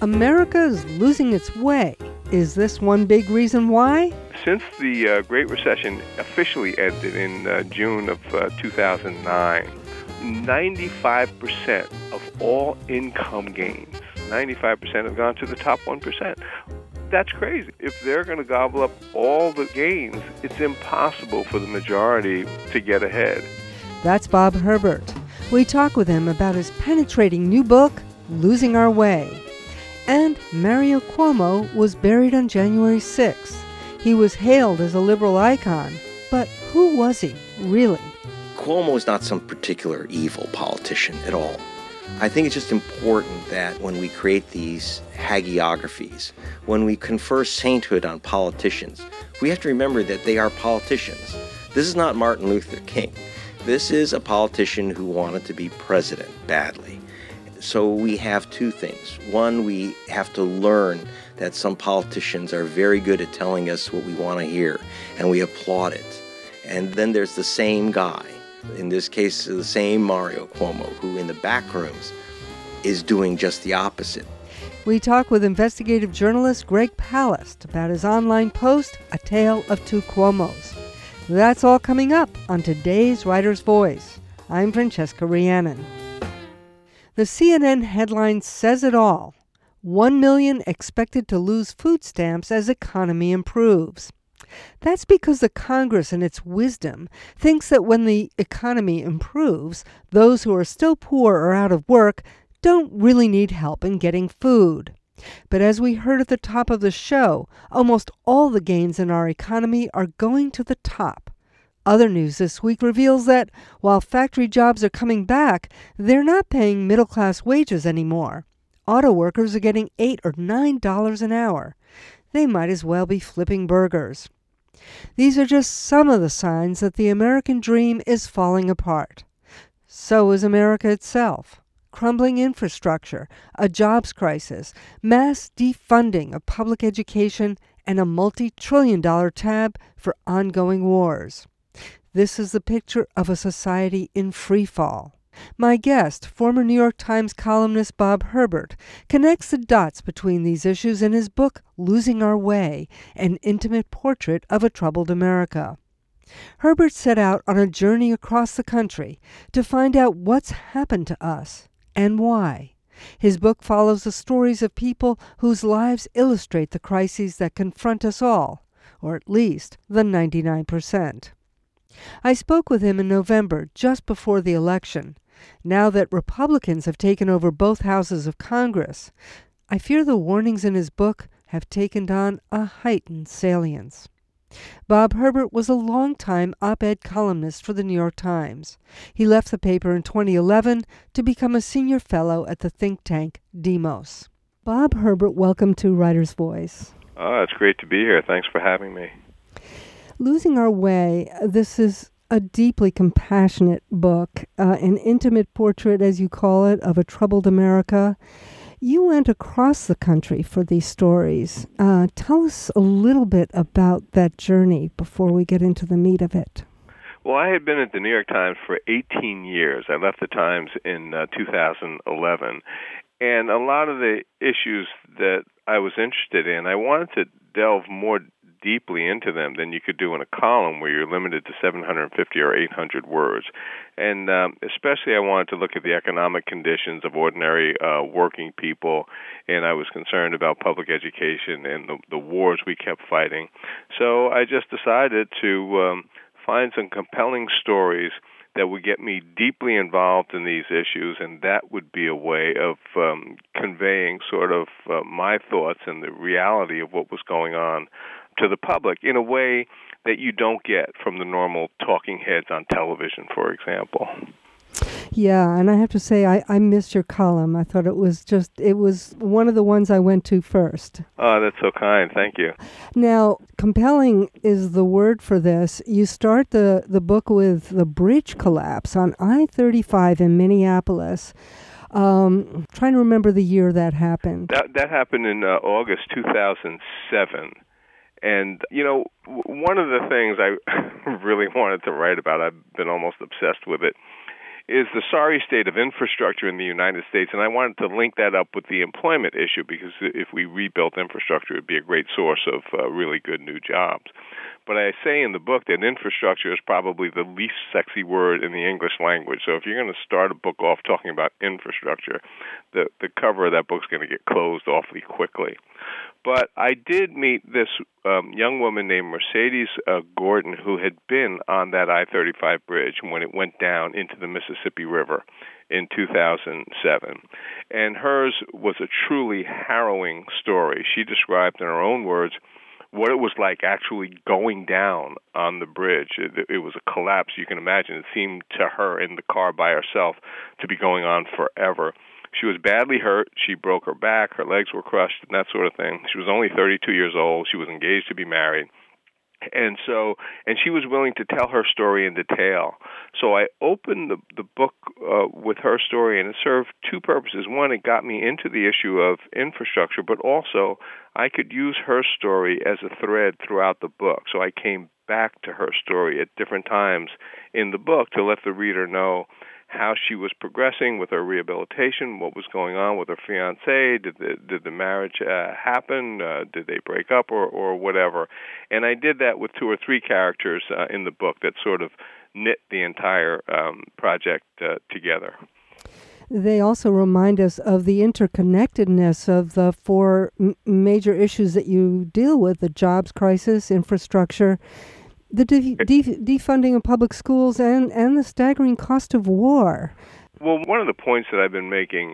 America is losing its way. Is this one big reason why? Since the Great Recession officially ended in June of 2009, 95% of all income gains, 95% have gone to the top 1%. That's crazy. If they're going to gobble up all the gains, it's impossible for the majority to get ahead. That's Bob Herbert. We talk with him about his penetrating new book, Losing Our Way. And Mario Cuomo was buried on January 6th. He was hailed as a liberal icon, but who was he, really? Cuomo is not some particular evil politician at all. I think it's just important that when we create these hagiographies, when we confer sainthood on politicians, we have to remember that they are politicians. This is not Martin Luther King. This is a politician who wanted to be president badly. So we have two things. One, we have to learn that some politicians are very good at telling us what we want to hear, and we applaud it. And then there's the same guy, in this case, the same Mario Cuomo, who in the back rooms is doing just the opposite. We talk with investigative journalist Greg Palast about his online post, A Tale of Two Cuomos. That's all coming up on today's Writer's Voice. I'm Francesca Rhiannon. The CNN headline says it all. 1 million expected to lose food stamps as economy improves. That's because the Congress, in its wisdom, thinks that when the economy improves, those who are still poor or out of work don't really need help in getting food. But as we heard at the top of the show, almost all the gains in our economy are going to the top. Other news this week reveals that while factory jobs are coming back, they're not paying middle-class wages anymore. Auto workers are getting $8 or $9 an hour. They might as well be flipping burgers. These are just some of the signs that the American dream is falling apart. So is America itself. Crumbling infrastructure, a jobs crisis, mass defunding of public education, and a multi-trillion-dollar tab for ongoing wars. This is the picture of a society in free fall. My guest, former New York Times columnist Bob Herbert, connects the dots between these issues in his book, Losing Our Way, an intimate portrait of a troubled America. Herbert set out on a journey across the country to find out what's happened to us and why. His book follows the stories of people whose lives illustrate the crises that confront us all, or at least the 99%. I spoke with him in November, just before the election. Now that Republicans have taken over both houses of Congress, I fear the warnings in his book have taken on a heightened salience. Bob Herbert was a longtime op-ed columnist for the New York Times. He left the paper in 2011 to become a senior fellow at the think tank Demos. Bob Herbert, welcome to Writer's Voice. Oh, it's great to be here. Thanks for having me. Losing Our Way, this is a deeply compassionate book, an intimate portrait, as you call it, of a troubled America. You went across the country for these stories. Tell us a little bit about that journey before we get into the meat of it. Well, I had been at the New York Times for 18 years. I left the Times in 2011. And a lot of the issues that I was interested in, I wanted to delve more deeply into them than you could do in a column where you're limited to 750 or 800 words. And especially I wanted to look at the economic conditions of ordinary working people, and I was concerned about public education and the wars we kept fighting. So I just decided to find some compelling stories that would get me deeply involved in these issues, and that would be a way of conveying sort of my thoughts and the reality of what was going on to the public in a way that you don't get from the normal talking heads on television, for example. Yeah, and I have to say, I missed your column. I thought it was one of the ones I went to first. Oh, that's so kind. Thank you. Now, compelling is the word for this. You start the book with the bridge collapse on I-35 in Minneapolis. Trying to remember the year that happened. That happened in August 2007. And, you know, one of the things I really wanted to write about, I've been almost obsessed with it, is the sorry state of infrastructure in the United States, and I wanted to link that up with the employment issue, because if we rebuilt infrastructure, it would be a great source of really good new jobs. But I say in the book that infrastructure is probably the least sexy word in the English language. So if you're going to start a book off talking about infrastructure, the cover of that book's going to get closed awfully quickly. But I did meet this young woman named Mercedes Gordon, who had been on that I-35 bridge when it went down into the Mississippi River in 2007. And hers was a truly harrowing story. She described in her own words what it was like actually going down on the bridge. It was a collapse. You can imagine. It seemed to her in the car by herself to be going on forever. She was badly hurt. She broke her back. Her legs were crushed and that sort of thing. She was only 32 years old. She was engaged to be married. And she was willing to tell her story in detail. So I opened the book with her story, and it served two purposes. One, it got me into the issue of infrastructure, but also I could use her story as a thread throughout the book. So I came back to her story at different times in the book to let the reader know how she was progressing with her rehabilitation, what was going on with her fiancé, did the marriage happen, did they break up, or whatever. And I did that with two or three characters in the book that sort of knit the entire project together. They also remind us of the interconnectedness of the four major issues that you deal with: the jobs crisis, infrastructure, the defunding of public schools, and the staggering cost of war. Well, one of the points that I've been making,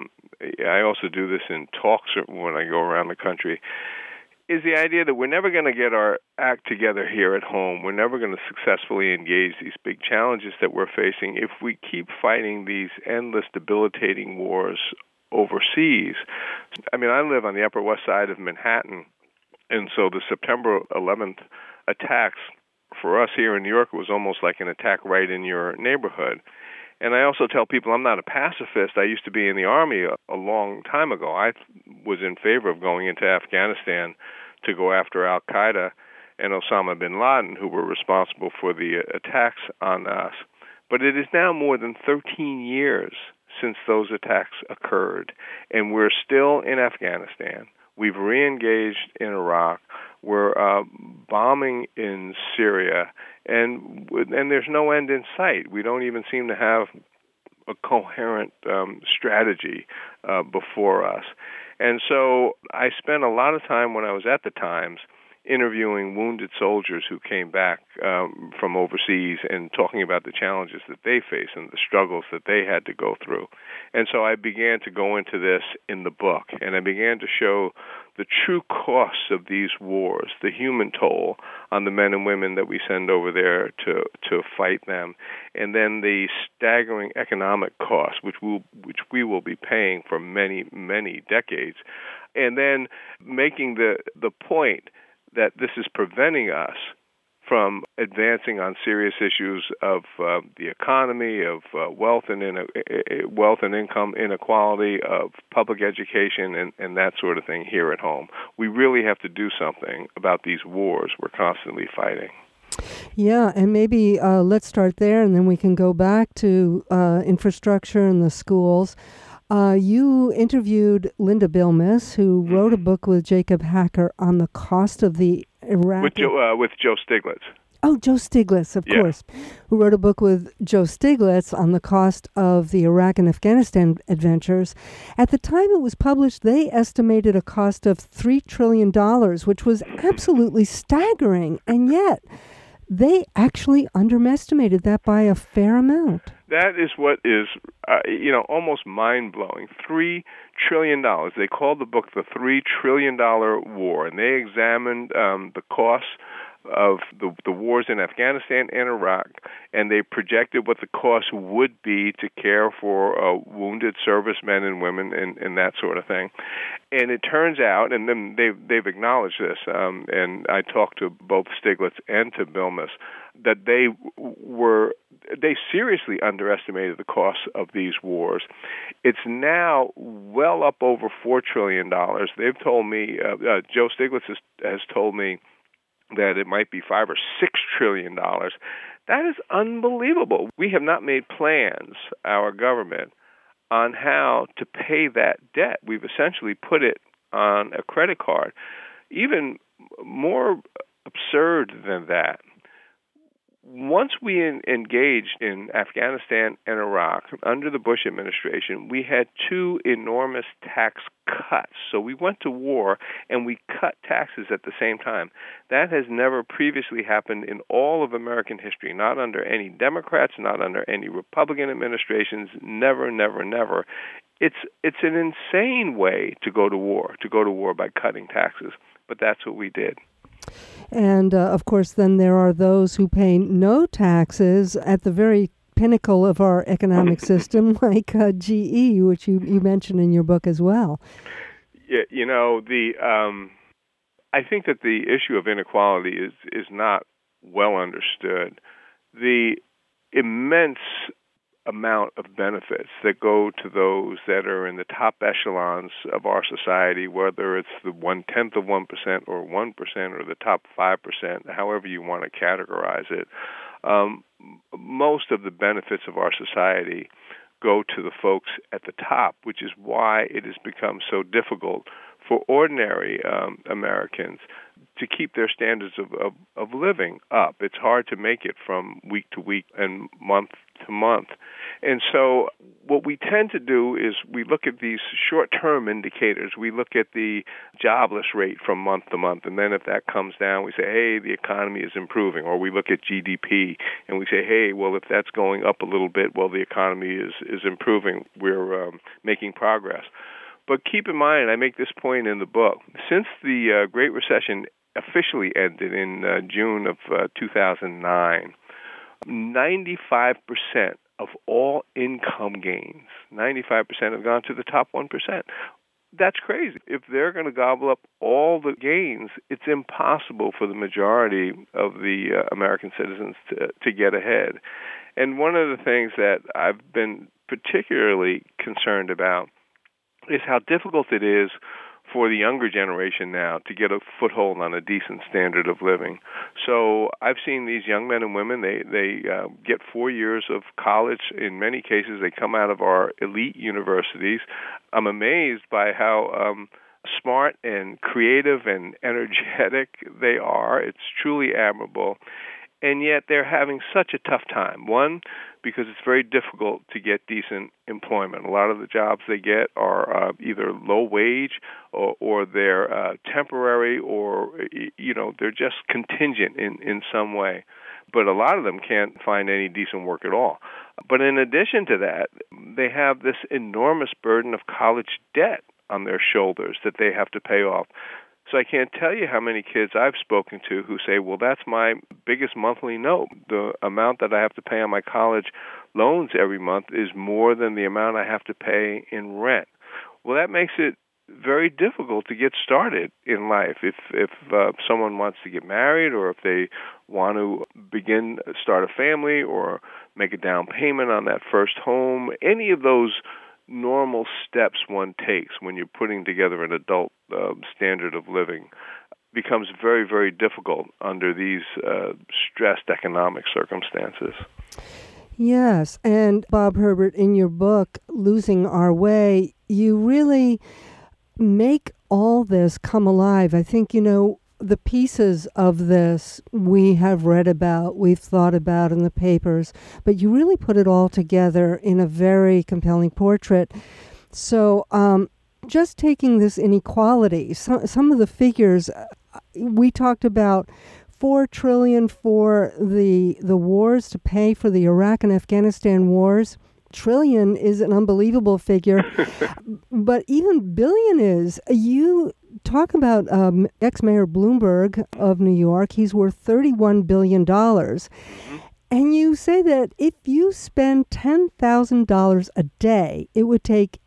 I also do this in talks when I go around the country, is the idea that we're never going to get our act together here at home. We're never going to successfully engage these big challenges that we're facing if we keep fighting these endless, debilitating wars overseas. I mean, I live on the Upper West Side of Manhattan, and so the September 11th attacks for us here in New York, it was almost like an attack right in your neighborhood. And I also tell people I'm not a pacifist. I used to be in the Army a long time ago. I was in favor of going into Afghanistan to go after al-Qaeda and Osama bin Laden, who were responsible for the attacks on us. But it is now more than 13 years since those attacks occurred, and we're still in Afghanistan. We've re-engaged in Iraq. We're bombing in Syria, and there's no end in sight. We don't even seem to have a coherent strategy before us. And so I spent a lot of time when I was at the Times interviewing wounded soldiers who came back from overseas and talking about the challenges that they face and the struggles that they had to go through. And so I began to go into this in the book, and I began to show the true costs of these wars, the human toll on the men and women that we send over there to fight them, and then the staggering economic costs, which we will be paying for many, many decades, and then making the point that this is preventing us from advancing on serious issues of the economy, of wealth and income inequality, of public education, and that sort of thing here at home. We really have to do something about these wars we're constantly fighting. Yeah, and maybe let's start there, and then we can go back to infrastructure and the schools. You interviewed Linda Bilmes, who wrote a book with Jacob Hacker on the cost of the Iraq... With Joe Stiglitz. Oh, Joe Stiglitz, of course, who wrote a book with Joe Stiglitz on the cost of the Iraq and Afghanistan adventures. At the time it was published, they estimated a cost of $3 trillion, which was absolutely staggering, and yet they actually underestimated that by a fair amount. That is what is, almost mind-blowing. $3 trillion. They called the book The $3 Trillion War, and they examined the costs of the wars in Afghanistan and Iraq, and they projected what the cost would be to care for wounded servicemen and women and that sort of thing. And it turns out, and then they've acknowledged this, and I talked to both Stiglitz and to Bilmes, that they seriously underestimated the cost of these wars. It's now well up over $4 trillion. They've told me, Joe Stiglitz has told me that it might be $5 or $6 trillion. That is unbelievable. We have not made plans, our government, on how to pay that debt. We've essentially put it on a credit card. Even more absurd than that, once we engaged in Afghanistan and Iraq under the Bush administration, we had two enormous tax cuts. So we went to war and we cut taxes at the same time. That has never previously happened in all of American history, not under any Democrats, not under any Republican administrations, never, never, never. It's an insane way to go to war by cutting taxes. But that's what we did. And, of course, then there are those who pay no taxes at the very pinnacle of our economic system, like GE, which you mentioned in your book as well. Yeah, I think that the issue of inequality is not well understood. The immense amount of benefits that go to those that are in the top echelons of our society, whether it's the 1/10 of 1% or 1% or the top 5%, however you want to categorize it, most of the benefits of our society go to the folks at the top, which is why it has become so difficult for ordinary Americans to keep their standards of living up. It's hard to make it from week to week and month to month. And so what we tend to do is we look at these short-term indicators. We look at the jobless rate from month to month, and then if that comes down, we say, hey, the economy is improving. Or we look at GDP, and we say, hey, well, if that's going up a little bit, well, the economy is improving. We're making progress. But keep in mind, I make this point in the book, since the Great Recession officially ended in June of 2009, 95% of all income gains, 95% have gone to the top 1%. That's crazy. If they're going to gobble up all the gains, it's impossible for the majority of the American citizens to get ahead. And one of the things that I've been particularly concerned about is how difficult it is for the younger generation now to get a foothold on a decent standard of living. So I've seen these young men and women, they get 4 years of college. In many cases, they come out of our elite universities. I'm amazed by how smart and creative and energetic they are. It's truly admirable. And yet they're having such a tough time. One, because it's very difficult to get decent employment. A lot of the jobs they get are either low wage or they're temporary or, they're just contingent in some way. But a lot of them can't find any decent work at all. But in addition to that, they have this enormous burden of college debt on their shoulders that they have to pay off. So I can't tell you how many kids I've spoken to who say, well, that's my biggest monthly note. The amount that I have to pay on my college loans every month is more than the amount I have to pay in rent. Well, that makes it very difficult to get started in life. If someone wants to get married or if they want to start a family or make a down payment on that first home, any of those normal steps one takes when you're putting together an adult standard of living becomes very, very difficult under these stressed economic circumstances. Yes, and Bob Herbert, in your book, Losing Our Way, you really make all this come alive. I think, the pieces of this we have read about, we've thought about in the papers, but you really put it all together in a very compelling portrait. So just taking this inequality, some of the figures, we talked about $4 trillion for the wars to pay for the Iraq and Afghanistan wars. Trillion is an unbelievable figure, but even billion is. You talk about ex-Mayor Bloomberg of New York. He's worth $31 billion. Mm-hmm. And you say that if you spend $10,000 a day, it would take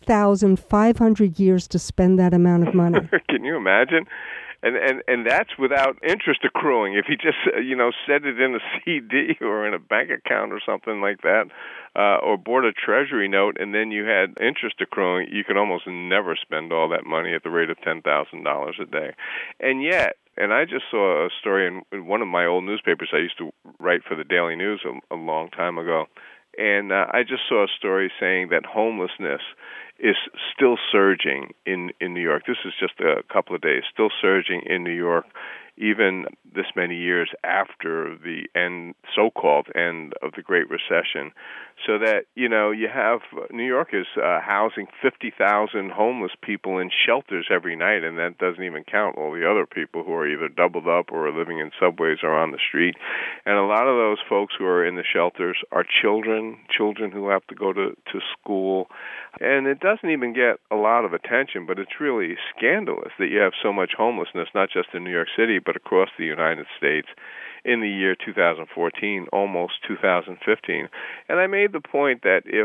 8,500 years to spend that amount of money. Can you imagine? And that's without interest accruing. If he just, set it in a CD or in a bank account or something like that, or bought a treasury note and then you had interest accruing, you could almost never spend all that money at the rate of $10,000 a day. And yet, And I just saw a story in one of my old newspapers. I used to write for the Daily News a long time ago. And I just saw a story saying that homelessness is still surging in New York. This is just a couple of days, still surging in New York, even this many years after the so-called end of the Great Recession. So that, you have New York is housing 50,000 homeless people in shelters every night, and that doesn't even count all the other people who are either doubled up or are living in subways or on the street. And a lot of those folks who are in the shelters are children who have to go to school. And it doesn't even get a lot of attention, but it's really scandalous that you have so much homelessness, not just in New York City, but across the United States in the year 2014, almost 2015. And I made the point that if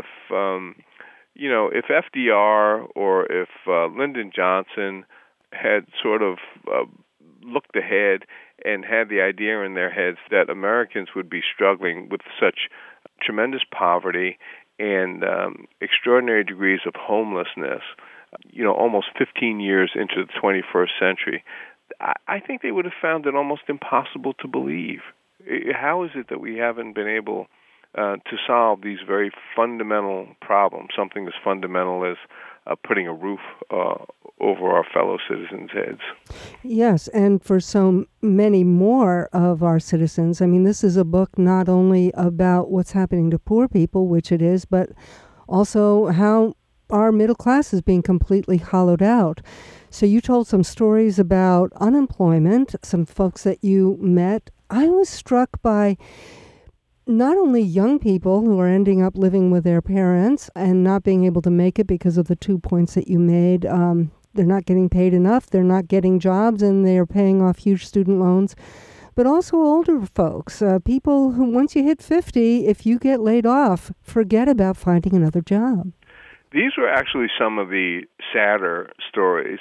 FDR or if Lyndon Johnson had sort of looked ahead and had the idea in their heads that Americans would be struggling with such tremendous poverty and extraordinary degrees of homelessness, almost 15 years into the 21st century, I think they would have found it almost impossible to believe. How is it that we haven't been able to solve these very fundamental problems, something as fundamental as putting a roof over our fellow citizens' heads? Yes, and for so many more of our citizens. I mean, this is a book not only about what's happening to poor people, which it is, but also how our middle class is being completely hollowed out. So you told some stories about unemployment, some folks that you met. I was struck by not only young people who are ending up living with their parents and not being able to make it because of the 2 points that you made. They're not getting paid enough, they're not getting jobs, and they're paying off huge student loans. But also older folks, people who, once you hit 50, if you get laid off, forget about finding another job. These were actually some of the sadder stories.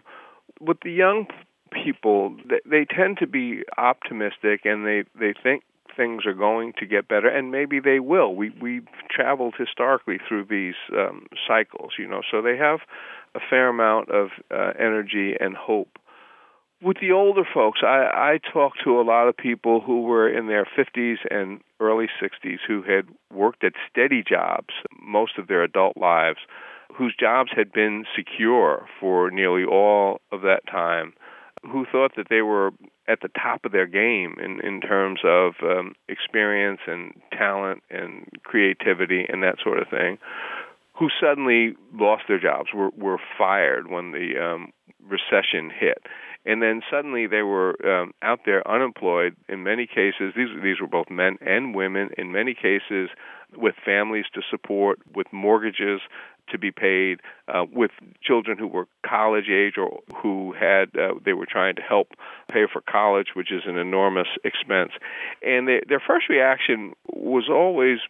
With the young people, they tend to be optimistic, and they think things are going to get better, and maybe they will. We've traveled historically through these cycles, so they have a fair amount of energy and hope. With the older folks, I talked to a lot of people who were in their 50s and early 60s who had worked at steady jobs most of their adult lives, whose jobs had been secure for nearly all of that time, who thought that they were at the top of their game in terms of experience and talent and creativity and that sort of thing, who suddenly lost their jobs, were fired when the recession hit. And then suddenly they were out there unemployed in many cases. These were both men and women, in many cases with families to support, with mortgages to be paid, with children who were college age or who had they were trying to help pay for college, which is an enormous expense. And their first reaction was always,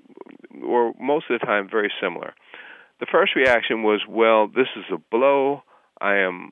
or most of the time, very similar. The first reaction was, well, this is a blow. I am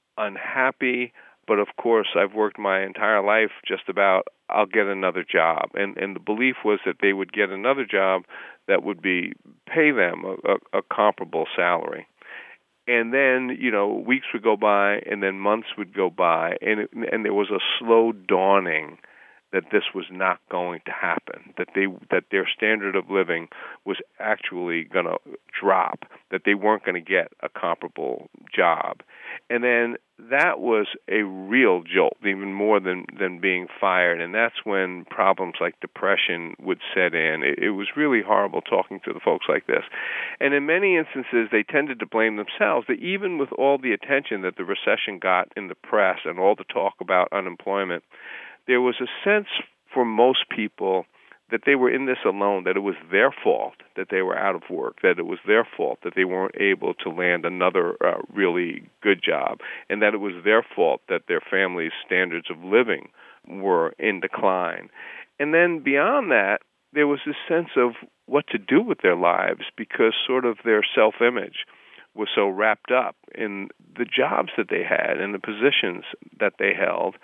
unhappy, but of course I've worked my entire life just about, I'll get another job. And the belief was that they would get another job that would pay them a comparable salary. And then, weeks would go by, and then months would go by, and there was a slow dawning that this was not going to happen, that their standard of living was actually going to drop, that they weren't going to get a comparable job. And then that was a real jolt, even more than being fired. And that's when problems like depression would set in. It was really horrible talking to the folks like this. And in many instances, they tended to blame themselves, that even with all the attention that the recession got in the press and all the talk about unemployment, there was a sense for most people that they were in this alone, that it was their fault that they were out of work, that it was their fault that they weren't able to land another really good job, and that it was their fault that their family's standards of living were in decline. And then beyond that, there was this sense of what to do with their lives, because sort of their self-image was so wrapped up in the jobs that they had and the positions that they held.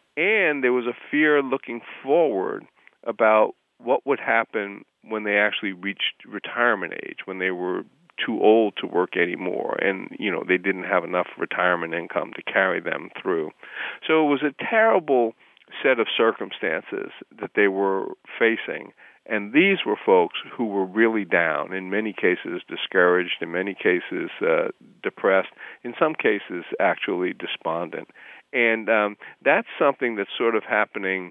And there was a fear looking forward about what would happen when they actually reached retirement age, when they were too old to work anymore, and they didn't have enough retirement income to carry them through. So it was a terrible set of circumstances that they were facing. And these were folks who were really down, in many cases discouraged, in many cases depressed, in some cases actually despondent. And that's something that's sort of happening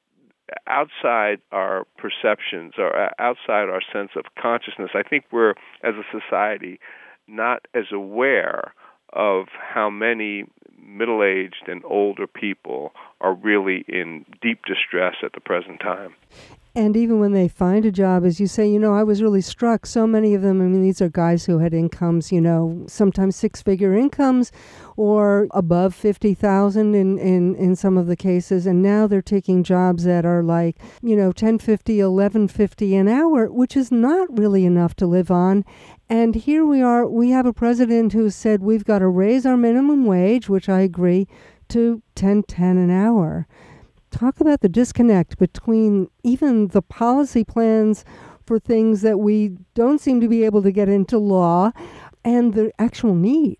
outside our perceptions or outside our sense of consciousness. I think we're, as a society, not as aware of how many middle-aged and older people are really in deep distress at the present time. And even when they find a job, as you say, I was really struck. So many of them, these are guys who had incomes, sometimes six-figure incomes or above $50,000 in some of the cases. And now they're taking jobs that are like, $10.50, $11.50 an hour, which is not really enough to live on. And here we have a president who said we've got to raise our minimum wage, which I agree, to $10.10 an hour. Talk about the disconnect between even the policy plans for things that we don't seem to be able to get into law and the actual need.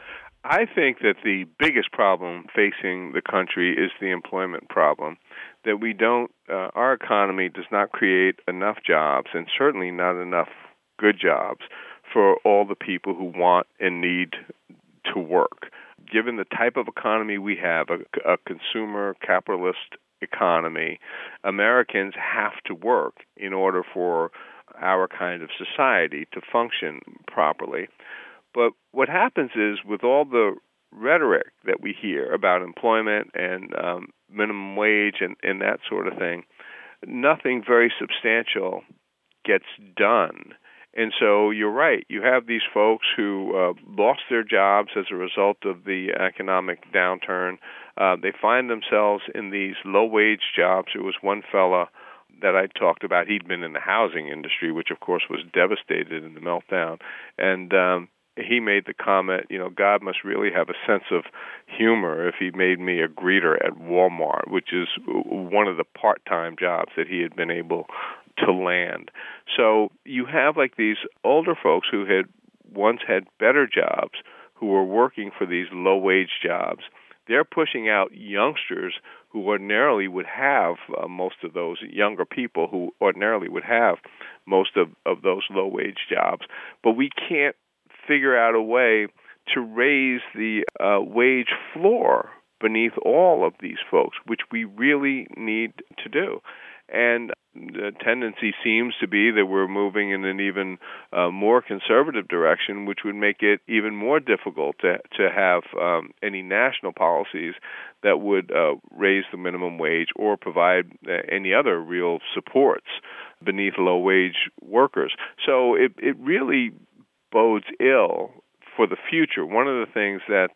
I think that the biggest problem facing the country is the employment problem, that we don't, our economy does not create enough jobs, and certainly not enough good jobs for all the people who want and need to work. Given the type of economy we have, a consumer capitalist economy, Americans have to work in order for our kind of society to function properly. But what happens is, with all the rhetoric that we hear about employment and minimum wage and that sort of thing, nothing very substantial gets done. And so you're right. You have these folks who lost their jobs as a result of the economic downturn. They find themselves in these low-wage jobs. There was one fella that I talked about. He'd been in the housing industry, which, of course, was devastated in the meltdown. And he made the comment, God must really have a sense of humor if he made me a greeter at Walmart, which is one of the part-time jobs that he had been able to land. So you have like these older folks who had once had better jobs, who were working for these low-wage jobs. They're pushing out youngsters who ordinarily would have most of those younger people who ordinarily would have most of those low-wage jobs. But we can't figure out a way to raise the wage floor beneath all of these folks, which we really need to do. And the tendency seems to be that we're moving in an even more conservative direction, which would make it even more difficult to have any national policies that would raise the minimum wage or provide any other real supports beneath low-wage workers. So it really bodes ill for the future. One of the things that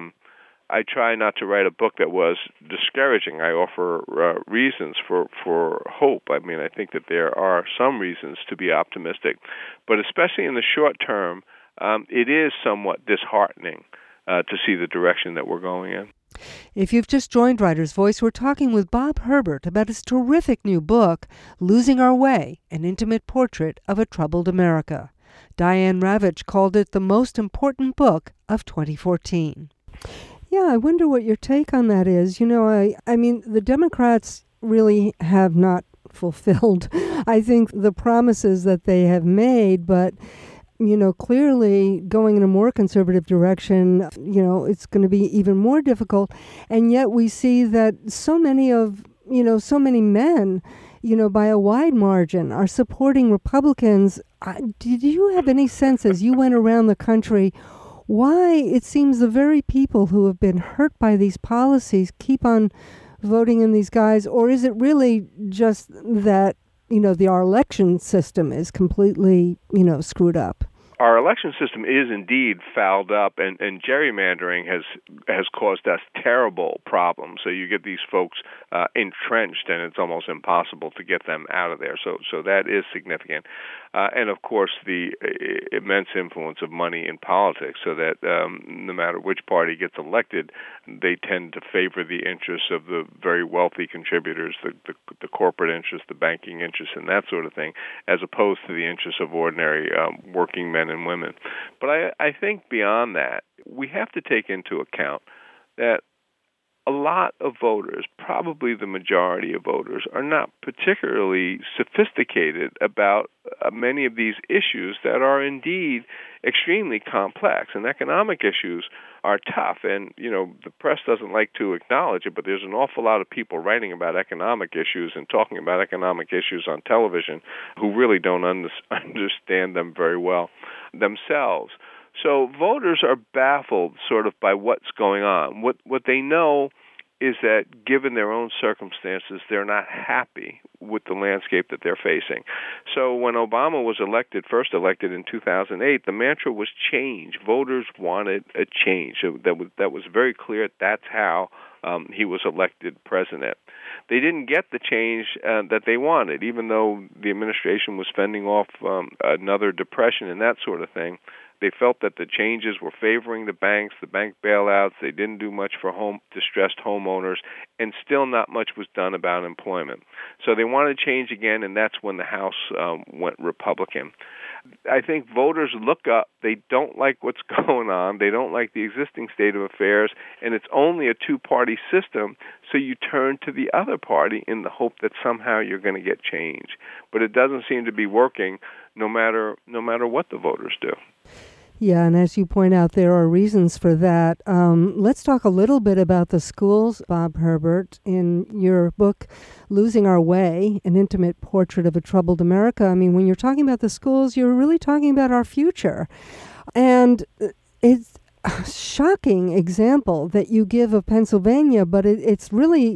I try not to write a book that was discouraging. I offer reasons for hope. I mean, I think that there are some reasons to be optimistic, but especially in the short term, it is somewhat disheartening to see the direction that we're going in. If you've just joined Writer's Voice, we're talking with Bob Herbert about his terrific new book, Losing Our Way, An Intimate Portrait of a Troubled America. Diane Ravitch called it the most important book of 2014. Yeah, I wonder what your take on that is. I mean, the Democrats really have not fulfilled, I think, the promises that they have made, but, clearly going in a more conservative direction, it's going to be even more difficult. And yet we see that so many men, by a wide margin, are supporting Republicans. Did you have any sense as you went around the country why it seems the very people who have been hurt by these policies keep on voting in these guys? Or is it really just that, our election system is completely, screwed up? Our election system is indeed fouled up, and gerrymandering has caused us terrible problems. So you get these folks entrenched, and it's almost impossible to get them out of there. So that is significant. And, of course, the immense influence of money in politics, so that no matter which party gets elected, they tend to favor the interests of the very wealthy contributors, the corporate interests, the banking interests, and that sort of thing, as opposed to the interests of ordinary working men men and women. But I think beyond that, we have to take into account that a lot of voters, probably the majority of voters, are not particularly sophisticated about many of these issues that are indeed extremely complex. And economic issues are tough. And, the press doesn't like to acknowledge it, but there's an awful lot of people writing about economic issues and talking about economic issues on television who really don't understand them very well themselves. So voters are baffled sort of by what's going on. What they know is that given their own circumstances, they're not happy with the landscape that they're facing. So when Obama was first elected in 2008, the mantra was change. Voters wanted a change. That was very clear. That's how he was elected president. They didn't get the change that they wanted, even though the administration was fending off another depression and that sort of thing. They felt that the changes were favoring the banks, the bank bailouts. They didn't do much for distressed homeowners, and still not much was done about employment. So they wanted change again, and that's when the House went Republican. I think voters look up. They don't like what's going on. They don't like the existing state of affairs, and it's only a two-party system, so you turn to the other party in the hope that somehow you're going to get change. But it doesn't seem to be working no matter what the voters do. Yeah, and as you point out, there are reasons for that. Let's talk a little bit about the schools, Bob Herbert. In your book, Losing Our Way, An Intimate Portrait of a Troubled America, I mean, when you're talking about the schools, you're really talking about our future. And it's a shocking example that you give of Pennsylvania, but it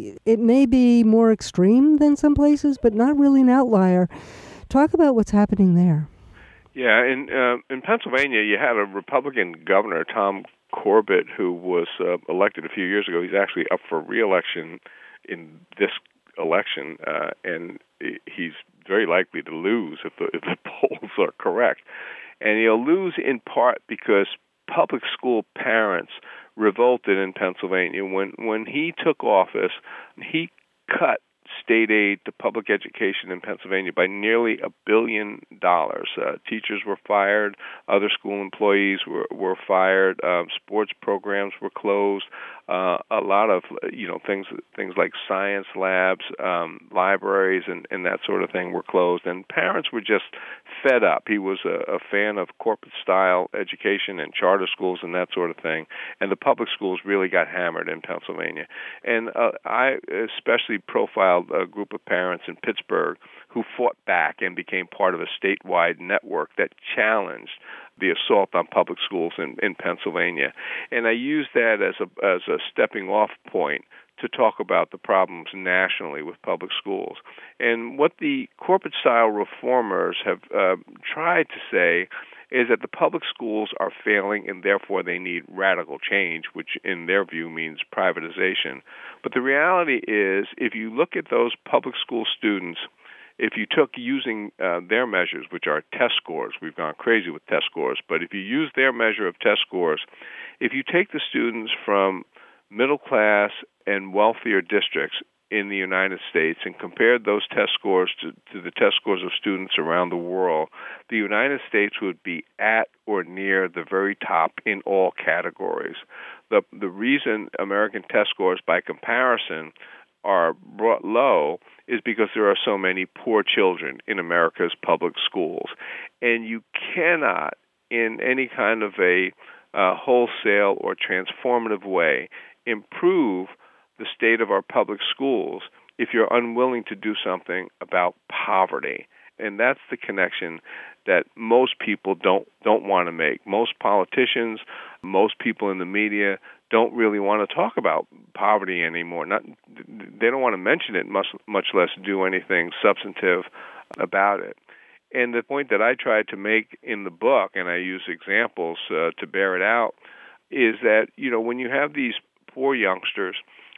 may be more extreme than some places, but not really an outlier. Talk about what's happening there. Yeah, in Pennsylvania, you had a Republican governor, Tom Corbett, who was elected a few years ago. He's actually up for re-election in this election, and he's very likely to lose if the polls are correct. And he'll lose in part because public school parents revolted in Pennsylvania. When he took office, he cut state aid to public education in Pennsylvania by nearly $1 billion. Teachers were fired, other school employees were fired, sports programs were closed, a lot of things like science labs, libraries, and that sort of thing were closed, and parents were just fed up. He was a fan of corporate-style education and charter schools and that sort of thing, and the public schools really got hammered in Pennsylvania. And I especially profiled a group of parents in Pittsburgh who fought back and became part of a statewide network that challenged the assault on public schools in Pennsylvania. And I used that as a stepping off point to talk about the problems nationally with public schools. And what the corporate-style reformers have tried to say is that the public schools are failing and therefore they need radical change, which in their view means privatization. But the reality is, if you look at those public school students, if you took using their measures, which are test scores, we've gone crazy with test scores, but if you use their measure of test scores, if you take the students from middle class and wealthier districts in the United States and compared those test scores to the test scores of students around the world, the United States would be at or near the very top in all categories. The reason American test scores, by comparison, are brought low is because there are so many poor children in America's public schools. And you cannot, in any kind of a wholesale or transformative way, improve the state of our public schools if you're unwilling to do something about poverty. And that's the connection that most people don't want to make. Most politicians, most people in the media don't really want to talk about poverty anymore. They don't want to mention it, much less do anything substantive about it. And the point that I tried to make in the book, and I use examples to bear it out, is that when you have these poor youngsters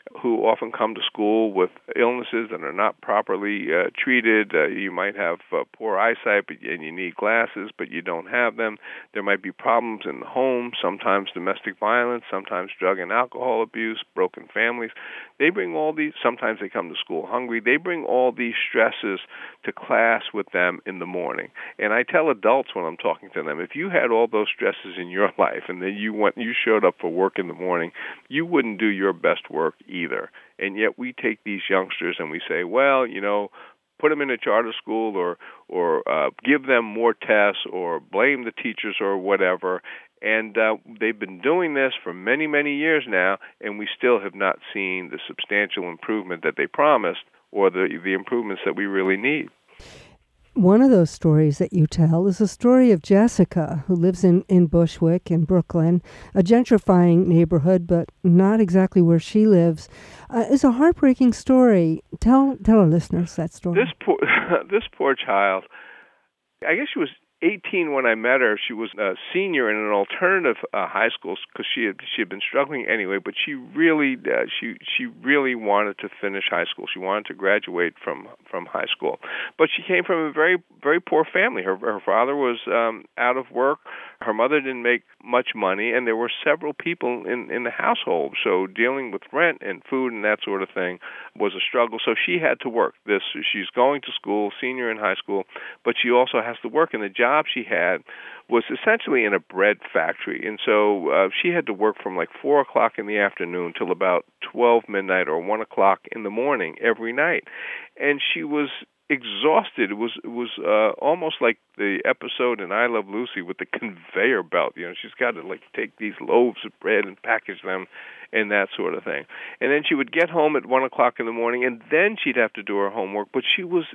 who often come to school with illnesses that are not properly treated. You might have poor eyesight and you need glasses, but you don't have them. There might be problems in the home, sometimes domestic violence, sometimes drug and alcohol abuse, broken families. They bring all these, sometimes they come to school hungry. They bring all these stresses to class with them in the morning. And I tell adults when I'm talking to them, if you had all those stresses in your life and then you showed up for work in the morning, you wouldn't do your best work either. And yet we take these youngsters and we say, well, put them in a charter school or give them more tests or blame the teachers or whatever. And they've been doing this for many, many years now, and we still have not seen the substantial improvement that they promised or the improvements that we really need. One of those stories that you tell is the story of Jessica, who lives in Bushwick in Brooklyn, a gentrifying neighborhood, but not exactly where she lives. It's a heartbreaking story. Tell our listeners that story. This poor child, I guess she was 18 when I met her. She was a senior in an alternative high school because she had been struggling anyway. But she really wanted to finish high school. She wanted to graduate from high school. But she came from a very, very poor family. Her father was out of work. Her mother didn't make much money, and there were several people in the household. So dealing with rent and food and that sort of thing was a struggle. So she had to work. She's going to school, senior in high school, but she also has to work. And the job she had was essentially in a bread factory. And so she had to work from like 4 o'clock in the afternoon till about 12 midnight or 1 o'clock in the morning every night. And she was exhausted. It was almost like the episode in I Love Lucy with the conveyor belt. She's got to take these loaves of bread and package them and that sort of thing. And then she would get home at 1 o'clock in the morning, and then she'd have to do her homework. But she was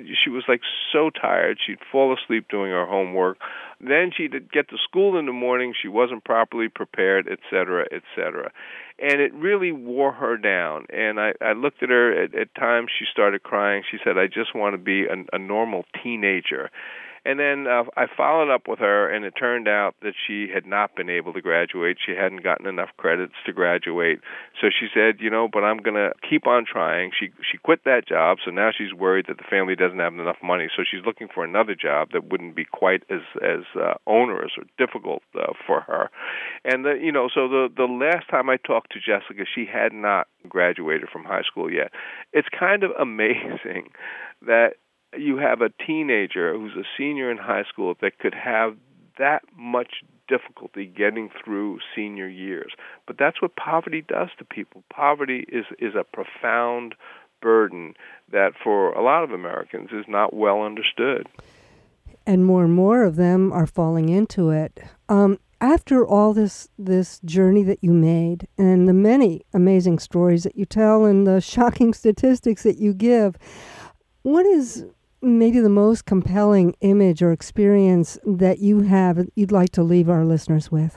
so tired, she'd fall asleep doing her homework. Then she'd get to school in the morning. She wasn't properly prepared, et cetera, et cetera. And it really wore her down. And I looked at her. At times she started crying. She said, I just want to be a normal teenager. And then I followed up with her, and it turned out that she had not been able to graduate. She hadn't gotten enough credits to graduate. So she said, but I'm going to keep on trying. She quit that job, so now she's worried that the family doesn't have enough money. So she's looking for another job that wouldn't be quite as onerous or difficult for her. And so the last time I talked to Jessica, she had not graduated from high school yet. It's kind of amazing that you have a teenager who's a senior in high school that could have that much difficulty getting through senior years. But that's what poverty does to people. Poverty is a profound burden that for a lot of Americans is not well understood. And more of them are falling into it. After all this journey that you made and the many amazing stories that you tell and the shocking statistics that you give, what is maybe the most compelling image or experience that you'd like to leave our listeners with?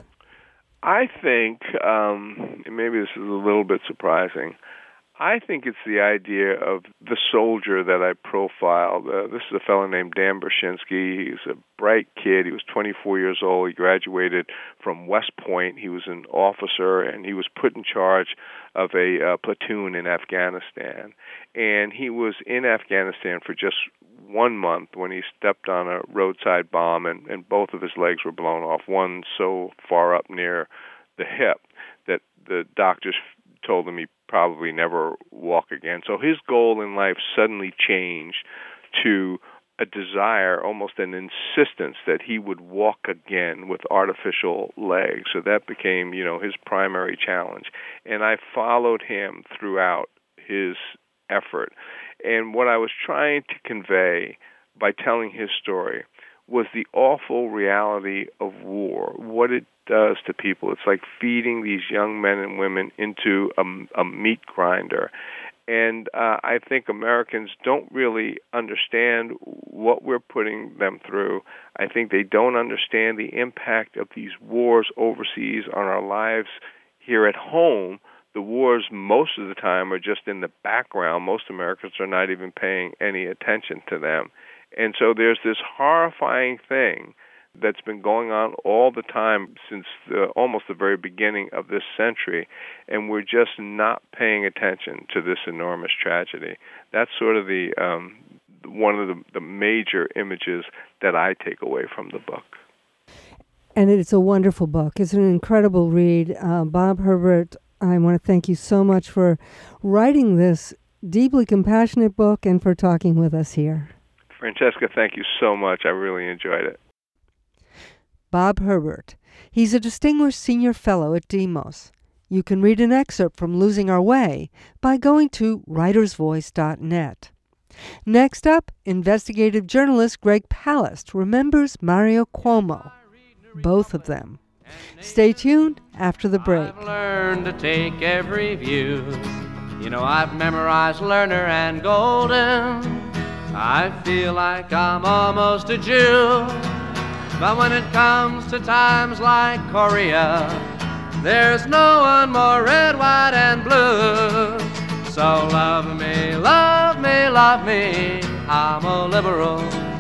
I think, maybe this is a little bit surprising, I think it's the idea of the soldier that I profiled. This is a fellow named Dan Bershinsky. He's a bright kid. He was 24 years old. He graduated from West Point. He was an officer, and he was put in charge of a platoon in Afghanistan. And he was in Afghanistan for just 1 month when he stepped on a roadside bomb, and both of his legs were blown off, one so far up near the hip that the doctors told him he probably never walk again. So his goal in life suddenly changed to a desire, almost an insistence that he would walk again with artificial legs. So that became, his primary challenge. And I followed him throughout his effort. And what I was trying to convey by telling his story was the awful reality of war, what it does to people. It's like feeding these young men and women into a meat grinder. And I think Americans don't really understand what we're putting them through. I think they don't understand the impact of these wars overseas on our lives here at home. The wars most of the time are just in the background. Most Americans are not even paying any attention to them. And so there's this horrifying thing that's been going on all the time since almost the very beginning of this century, and we're just not paying attention to this enormous tragedy. That's sort of the one of the major images that I take away from the book. And it's a wonderful book. It's an incredible read. Bob Herbert, I want to thank you so much for writing this deeply compassionate book and for talking with us here. Francesca, thank you so much. I really enjoyed it. Bob Herbert. He's a distinguished senior fellow at Demos. You can read an excerpt from Losing Our Way by going to writersvoice.net. Next up, investigative journalist Greg Palast remembers Mario Cuomo. Both of them. Stay tuned after the break. I've learned to take every view. You know, I've memorized Lerner and Golden. I feel like I'm almost a Jew. But when it comes to times like Korea, there's no one more red, white, and blue. So love me, love me, love me, I'm a liberal.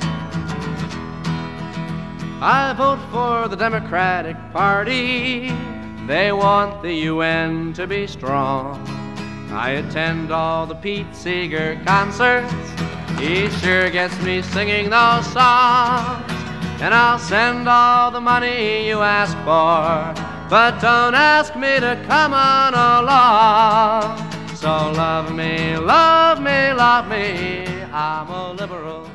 I vote for the Democratic Party. They want the UN to be strong. I attend all the Pete Seeger concerts. He sure gets me singing those songs. And I'll send all the money you ask for, but don't ask me to come on along. So love me, love me, love me, I'm a liberal.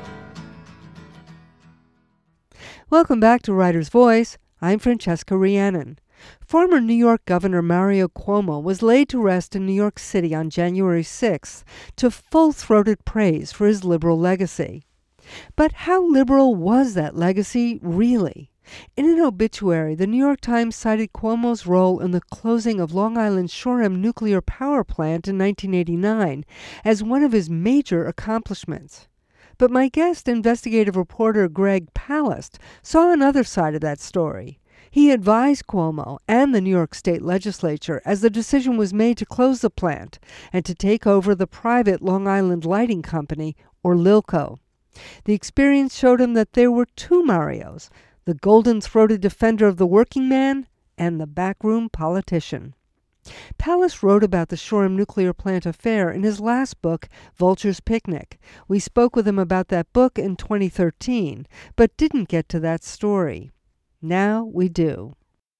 Welcome back to Writer's Voice. I'm Francesca Rhiannon. Former New York Governor Mario Cuomo was laid to rest in New York City on January 6th to full-throated praise for his liberal legacy. But how liberal was that legacy really? In an obituary, the New York Times cited Cuomo's role in the closing of Long Island's Shoreham nuclear power plant in 1989 as one of his major accomplishments. But my guest, investigative reporter Greg Palast, saw another side of that story. He advised Cuomo and the New York State Legislature as the decision was made to close the plant and to take over the private Long Island Lighting Company, or LILCO. The experience showed him that there were two Marios, the golden-throated defender of the working man and the backroom politician. Palast wrote about the Shoreham nuclear plant affair in his last book, Vulture's Picnic. We spoke with him about that book in 2013, but didn't get to that story. Now we do.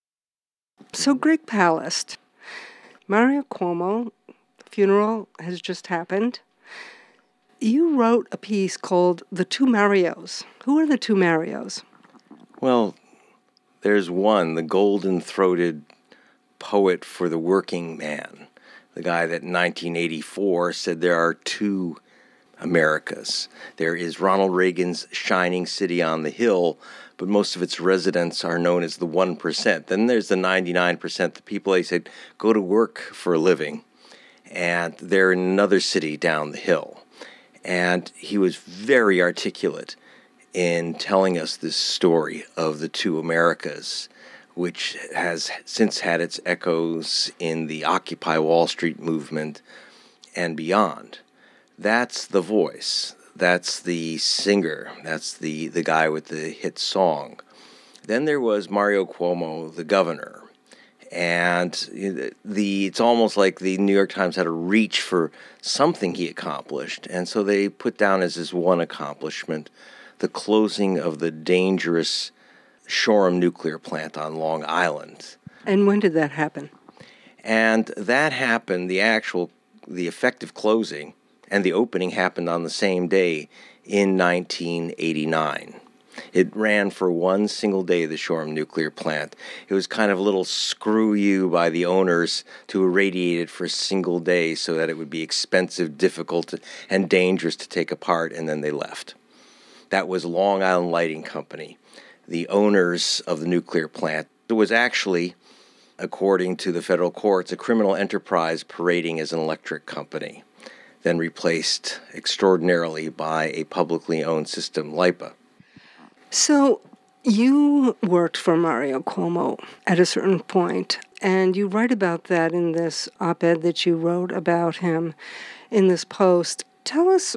So, Greg Palast, Mario Cuomo, the funeral has just happened. You wrote a piece called The Two Marios. Who are the two Marios? Well, there's one, the golden-throated poet for the working man, the guy that in 1984 said there are two Americas. There is Ronald Reagan's shining city on the hill, but most of its residents are known as the 1%. Then there's the 99%, the people they said go to work for a living, and they're in another city down the hill. And he was very articulate in telling us this story of the two Americas, which has since had its echoes in the Occupy Wall Street movement and beyond. That's the voice. That's the singer. That's the guy with the hit song. Then there was Mario Cuomo, the governor. And it's almost like the New York Times had to reach for something he accomplished. And so they put down as his one accomplishment the closing of the dangerous Shoreham nuclear plant on Long Island. And when did that happen? And that happened, the effective closing and the opening happened on the same day in 1989. It ran for one single day, the Shoreham nuclear plant. It was kind of a little screw you by the owners to irradiate it for a single day so that it would be expensive, difficult, and dangerous to take apart, and then they left. That was Long Island Lighting Company, the owners of the nuclear plant. It was actually, according to the federal courts, a criminal enterprise parading as an electric company, then replaced extraordinarily by a publicly owned system, LIPA. So you worked for Mario Cuomo at a certain point, and you write about that in this op-ed that you wrote about him in this post. Tell us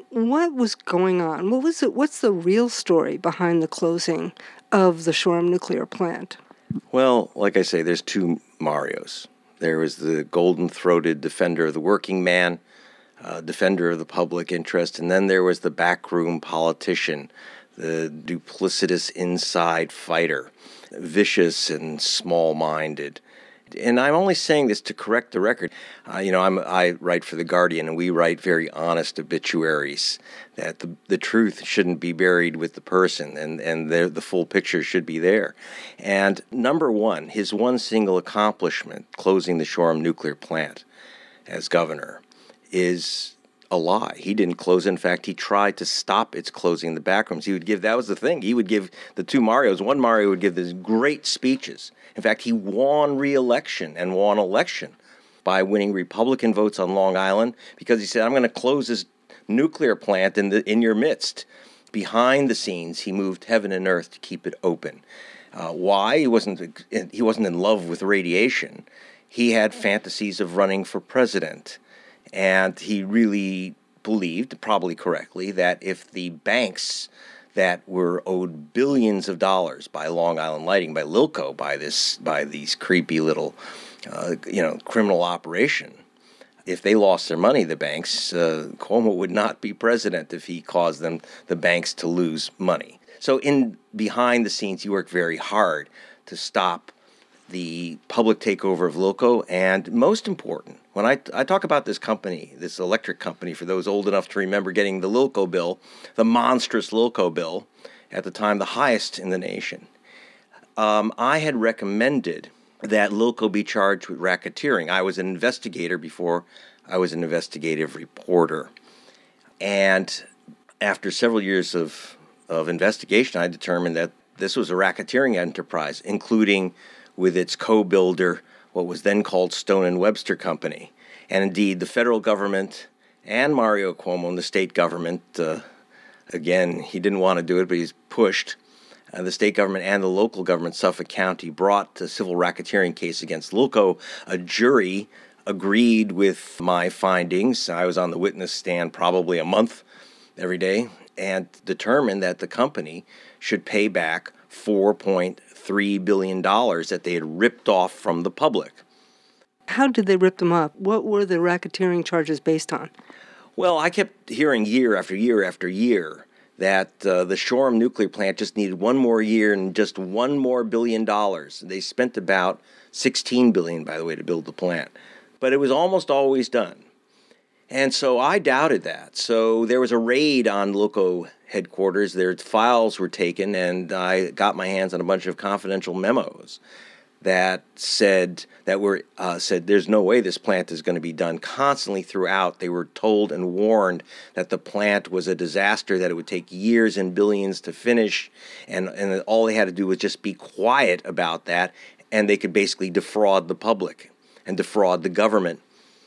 what was going on? What's the real story behind the closing of the Shoreham nuclear plant? Well, like I say, there's two Marios. There was the golden-throated defender of the working man, defender of the public interest, and then there was the backroom politician, the duplicitous inside fighter, vicious and small-minded. And I'm only saying this to correct the record. I write for The Guardian, and we write very honest obituaries, that the truth shouldn't be buried with the person, and the full picture should be there. And number one, his one single accomplishment, closing the Shoreham nuclear plant as governor, is a lie. He didn't close. In fact, he tried to stop its closing in the backrooms. That was the thing. He would give the two Marios, one Mario would give these great speeches. In fact, he won re-election and won election by winning Republican votes on Long Island because he said, I'm going to close this nuclear plant in your midst. Behind the scenes, he moved heaven and earth to keep it open. Why? He wasn't in love with radiation. He had fantasies of running for president. And he really believed, probably correctly, that if the banks that were owed billions of dollars by Long Island Lighting, by Lilco, by these creepy little, criminal operation, if they lost their money, the banks, Cuomo would not be president if he caused the banks to lose money. So behind the scenes, he worked very hard to stop the public takeover of Lilco, and most important, when I talk about this company, this electric company, for those old enough to remember getting the Lilco bill, the monstrous Lilco bill, at the time the highest in the nation, I had recommended that Lilco be charged with racketeering. I was an investigator before I was an investigative reporter. And after several years of investigation, I determined that this was a racketeering enterprise, including with its co-builder, what was then called Stone & Webster Company. And indeed, the federal government and Mario Cuomo and the state government, again, he didn't want to do it, but he's pushed. The state government and the local government, Suffolk County, brought a civil racketeering case against Lilco. A jury agreed with my findings. I was on the witness stand probably a month every day and determined that the company should pay back $4.3 billion that they had ripped off from the public. How did they rip them up? What were the racketeering charges based on? Well, I kept hearing year after year after year that the Shoreham nuclear plant just needed one more year and just $1 more billion. They spent about $16 billion, by the way, to build the plant. But it was almost always done. And so I doubted that. So there was a raid on Lilco headquarters. Their files were taken, and I got my hands on a bunch of confidential memos that said there's no way this plant is going to be done. Constantly throughout, they were told and warned that the plant was a disaster, that it would take years and billions to finish, and all they had to do was just be quiet about that, and they could basically defraud the public and defraud the government.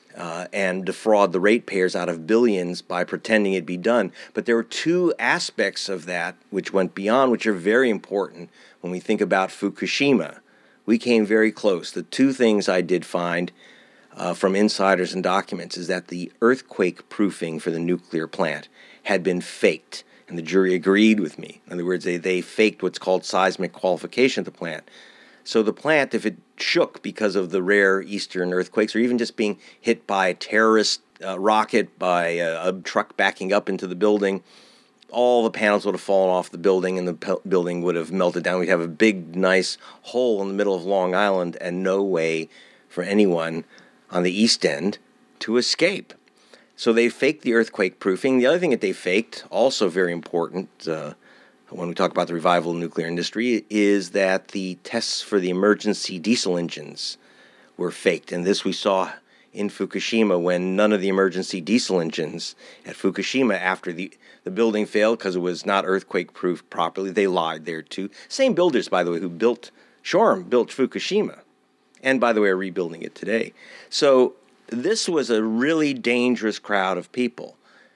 And defraud the ratepayers out of billions by pretending it'd be done. But there were two aspects of that which went beyond, which are very important when we think about Fukushima. We came very close. The two things I did find from insiders and documents is that the earthquake proofing for the nuclear plant had been faked, and the jury agreed with me. In other words, they faked what's called seismic qualification of the plant. So the plant, if it shook because of the rare eastern earthquakes, or even just being hit by a terrorist rocket, by a truck backing up into the building, all the panels would have fallen off the building and the building would have melted down. We'd have a big, nice hole in the middle of Long Island and no way for anyone on the East End to escape. So they faked the earthquake proofing. The other thing that they faked, also very important, when we talk about the revival of the nuclear industry, is that the tests for the emergency diesel engines were faked. And this we saw in Fukushima when none of the emergency diesel engines at Fukushima, after the building failed because it was not earthquake-proof properly, they lied there too. Same builders, by the way, who built Shoreham, built Fukushima, and by the way, are rebuilding it today. So this was a really dangerous crowd of people.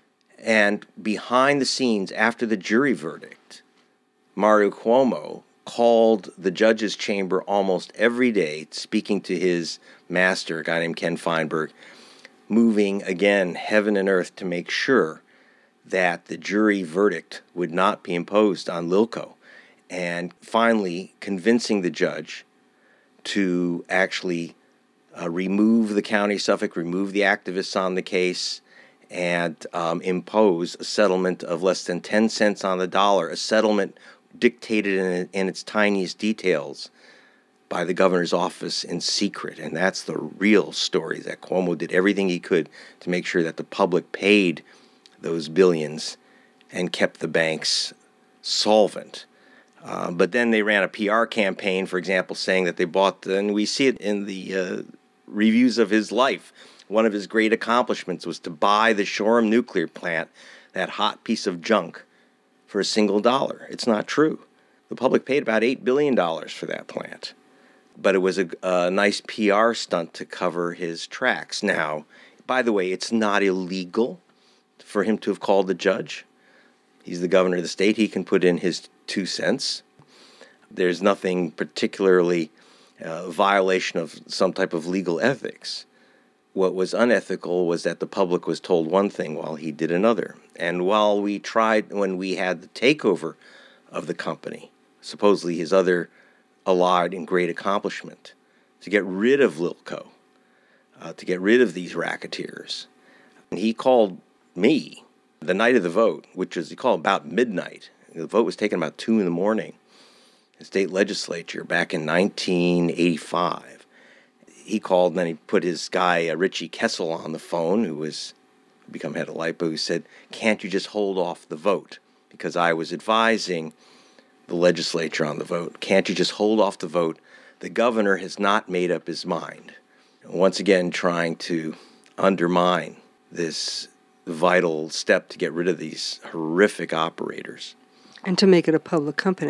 And behind the scenes, after the jury verdict, Mario Cuomo called the judge's chamber almost every day, speaking to his master, a guy named Ken Feinberg, moving, again, heaven and earth to make sure that the jury verdict would not be imposed on Lilco, and finally convincing the judge to actually remove the county of Suffolk, remove the activists on the case, and impose a settlement of less than 10 cents on the dollar, a settlement dictated in its tiniest details by the governor's office in secret. And that's the real story, that Cuomo did everything he could to make sure that the public paid those billions and kept the banks solvent. But then they ran a PR campaign, for example, saying that they bought, and we see it in the reviews of his life, one of his great accomplishments was to buy the Shoreham nuclear plant, that hot piece of junk, for $1. It's not true. The public paid about $8 billion for that plant. But it was a nice PR stunt to cover his tracks. Now, by the way, it's not illegal for him to have called the judge. He's the governor of the state. He can put in his 2 cents. There's nothing particularly violation of some type of legal ethics. What was unethical was that the public was told one thing while he did another. And while we tried, when we had the takeover of the company, supposedly his other allied and great accomplishment, to get rid of Lilco, to get rid of these racketeers, and he called me the night of the vote, which is, he called about midnight. The vote was taken about 2 a.m. The state legislature back in 1985. He called, and then he put his guy, Richie Kessel, on the phone, who was become head of LIPA, who said, "Can't you just hold off the vote?" Because I was advising the legislature on the vote. "Can't you just hold off the vote? The governor has not made up his mind." Once again, trying to undermine this vital step to get rid of these horrific operators. And to make it a public company.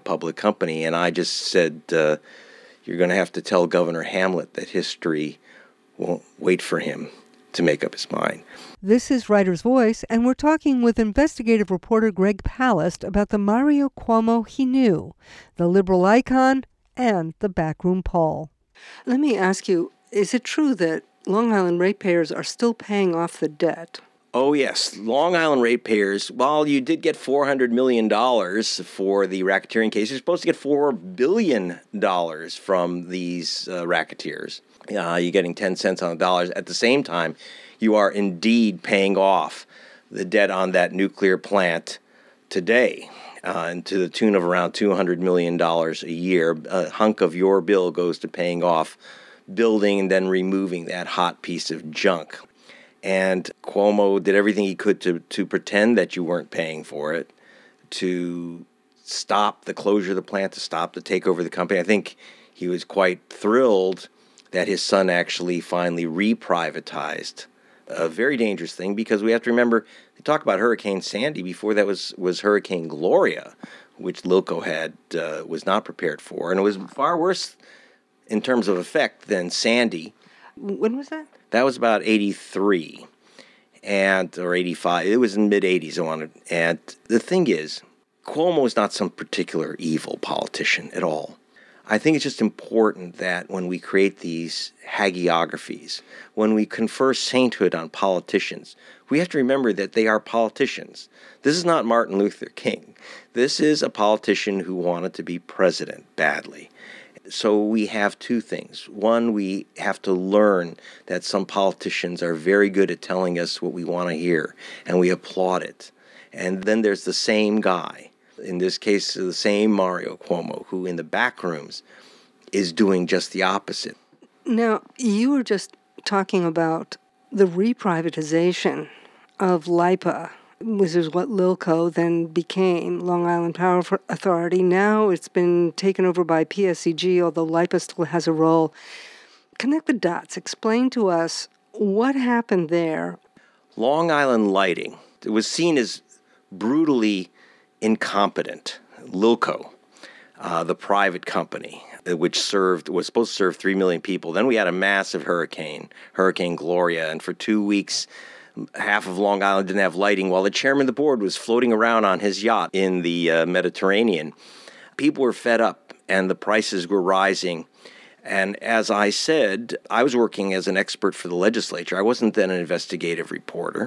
And I just said, you're going to have to tell Governor Hamlet that history won't wait for him to make up his mind. This is Writer's Voice, and we're talking with investigative reporter Greg Palast about the Mario Cuomo he knew, the liberal icon, and the backroom Paul. Let me ask you, is it true that Long Island ratepayers are still paying off the debt? Oh, yes. Long Island ratepayers, while you did get $400 million for the racketeering case, you're supposed to get $4 billion from these racketeers. You're getting 10 cents on the dollar. At the same time, you are indeed paying off the debt on that nuclear plant today, and to the tune of around $200 million a year. A hunk of your bill goes to paying off building and then removing that hot piece of junk. And Cuomo did everything he could to pretend that you weren't paying for it, to stop the closure of the plant, to stop the takeover of the company. I think he was quite thrilled that his son actually finally reprivatized. A very dangerous thing, because we have to remember, they talk about Hurricane Sandy. Before that was Hurricane Gloria, which Lilco was not prepared for. And it was far worse in terms of effect than Sandy. When was that? That was about 83 or 85. It was in the mid-80s. And the thing is, Cuomo is not some particular evil politician at all. I think it's just important that when we create these hagiographies, when we confer sainthood on politicians, we have to remember that they are politicians. This is not Martin Luther King. This is a politician who wanted to be president badly. So we have two things. One, we have to learn that some politicians are very good at telling us what we want to hear, and we applaud it. And then there's the same guy, in this case, the same Mario Cuomo, who in the back rooms is doing just the opposite. Now, you were just talking about the reprivatization of LIPA, which is what Lilco then became, Long Island Power Authority. Now it's been taken over by PSEG, although LIPA still has a role. Connect the dots. Explain to us what happened there. Long Island Lighting, it was seen as brutally incompetent. Lilco, the private company, which was supposed to serve 3 million people. Then we had a massive Hurricane Gloria, and for 2 weeks, half of Long Island didn't have lighting, while the chairman of the board was floating around on his yacht in the Mediterranean. People were fed up, and the prices were rising. And as I said, I was working as an expert for the legislature. I wasn't then an investigative reporter.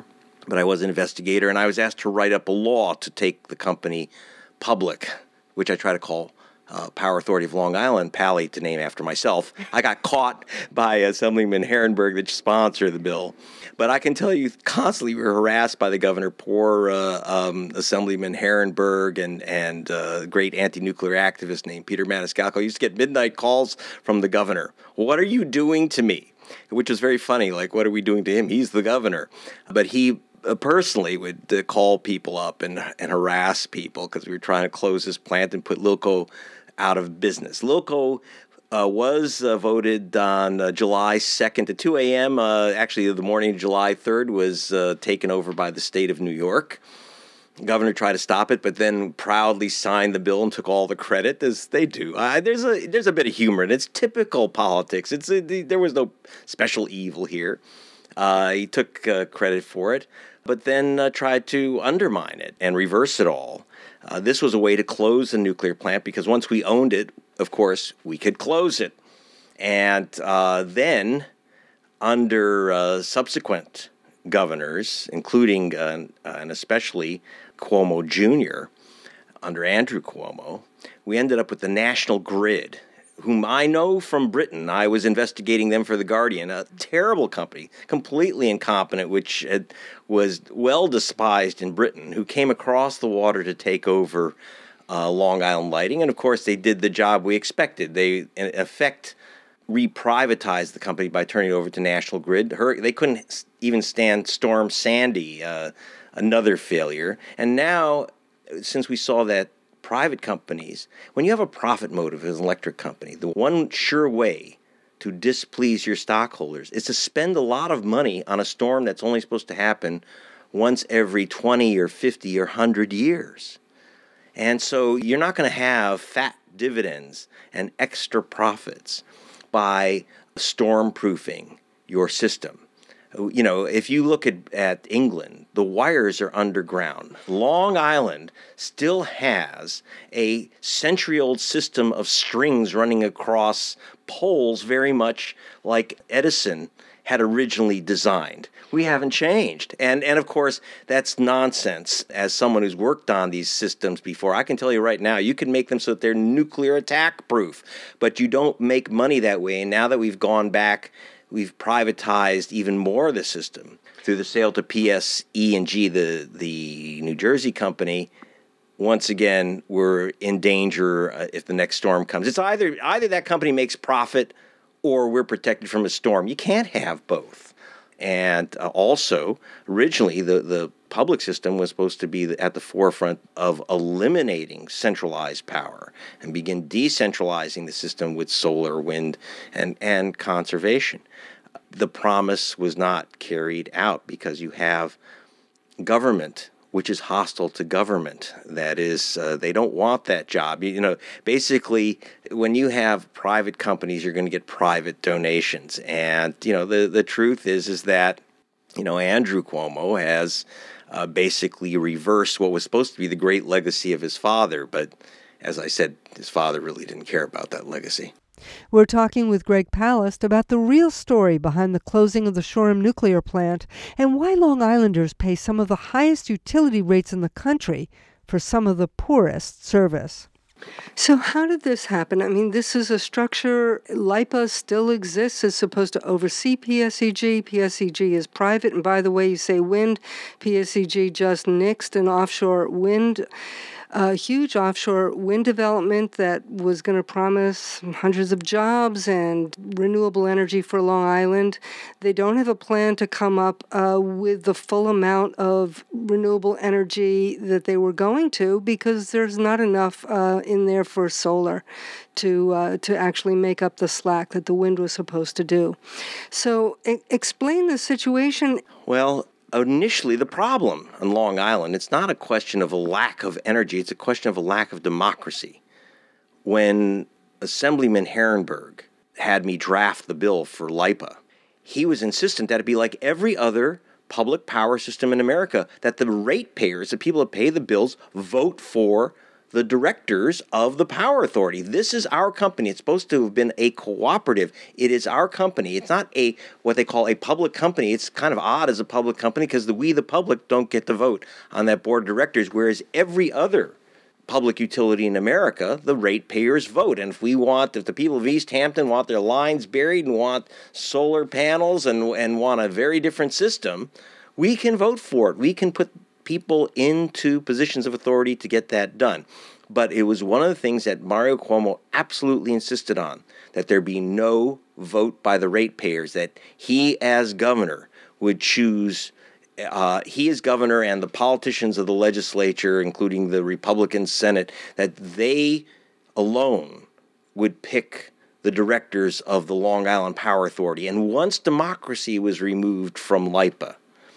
but I was an investigator, and I was asked to write up a law to take the company public, which I try to call Power Authority of Long Island, Pally to name after myself. I got caught by Assemblyman Herrenberg, the sponsor of the bill. But I can tell you, constantly we were harassed by the governor. Poor Assemblyman Herrenberg and great anti-nuclear activist named Peter Maniscalco used to get midnight calls from the governor. What are you doing to me? Which was very funny. Like, what are we doing to him? He's the governor. But he personally would call people up and harass people because we were trying to close this plant and put Lilco out of business. Lilco was voted on July 2nd at 2 a.m. Actually, the morning of July 3rd was taken over by the state of New York. The governor tried to stop it, but then proudly signed the bill and took all the credit, as they do. There's a bit of humor, and it's typical politics. There was no special evil here. He took credit for it, but then tried to undermine it and reverse it all. This was a way to close the nuclear plant because once we owned it, of course, we could close it. And then, under subsequent governors, including and especially Cuomo Jr., under Andrew Cuomo, we ended up with the National Grid, whom I know from Britain. I was investigating them for The Guardian, a terrible company, completely incompetent, which was well despised in Britain, who came across the water to take over Long Island Lighting. And, of course, they did the job we expected. They, in effect, reprivatized the company by turning it over to National Grid. They couldn't even stand Storm Sandy, another failure. And now, since we saw that private companies, when you have a profit motive as an electric company, the one sure way to displease your stockholders is to spend a lot of money on a storm that's only supposed to happen once every 20 or 50 or 100 years. And so you're not going to have fat dividends and extra profits by storm-proofing your system. You know, if you look at England, the wires are underground. Long Island still has a century-old system of strings running across poles, very much like Edison had originally designed. We haven't changed. And of course, that's nonsense. As someone who's worked on these systems before, I can tell you right now, you can make them so that they're nuclear attack proof, but you don't make money that way. And now that we've gone back, we've privatized even more of the system through the sale to PSE&G, the New Jersey company. Once again, we're in danger if the next storm comes. It's either that company makes profit or we're protected from a storm. You can't have both. And also, originally, the public system was supposed to be at the forefront of eliminating centralized power and begin decentralizing the system with solar, wind, and conservation. The promise was not carried out because you have government which is hostile to government. That is, they don't want that job. You know, basically, when you have private companies, you're going to get private donations. And, you know, the truth is that, you know, Andrew Cuomo has basically reversed what was supposed to be the great legacy of his father. But as I said, his father really didn't care about that legacy. We're talking with Greg Palast about the real story behind the closing of the Shoreham nuclear plant and why Long Islanders pay some of the highest utility rates in the country for some of the poorest service. So how did this happen? I mean, this is a structure. LIPA still exists. It's supposed to oversee PSEG. PSEG is private. And by the way, you say wind. PSEG just nixed an offshore wind a huge offshore wind development that was going to promise hundreds of jobs and renewable energy for Long Island. They don't have a plan to come up with the full amount of renewable energy that they were going to because there's not enough in there for solar to actually make up the slack that the wind was supposed to do. So explain the situation. Well, initially, the problem on Long Island, it's not a question of a lack of energy, it's a question of a lack of democracy. When Assemblyman Herrenberg had me draft the bill for LIPA, he was insistent that it be like every other public power system in America, that the ratepayers, the people that pay the bills, vote for the directors of the Power Authority. This is our company. It's supposed to have been a cooperative. It is our company. It's not what they call a public company. It's kind of odd as a public company because we, the public, don't get to vote on that board of directors, whereas every other public utility in America, the ratepayers vote. And if the people of East Hampton want their lines buried and want solar panels and want a very different system, we can vote for it. We can put people into positions of authority to get that done. But it was one of the things that Mario Cuomo absolutely insisted on, that there be no vote by the ratepayers, that he as governor would choose, he as governor and the politicians of the legislature, including the Republican Senate, that they alone would pick the directors of the Long Island Power Authority. And once democracy was removed from LIPA,